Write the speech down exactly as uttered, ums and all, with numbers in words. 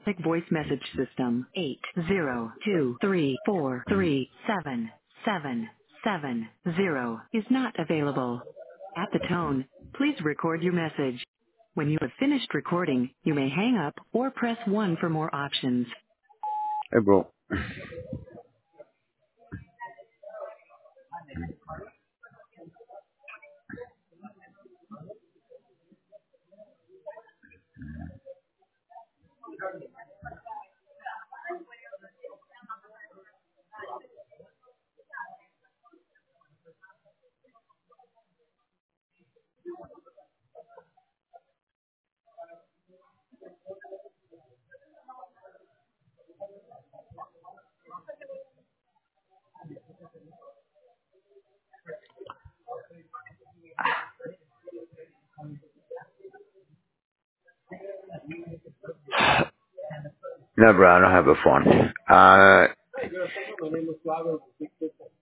Like voice message system eight zero two three four three seven seven seven zero is not available. At the tone, please record your message. When you have finished recording, you may hang up or press one for more options. Hey, bro. No, bro, I don't have a phone. Uh,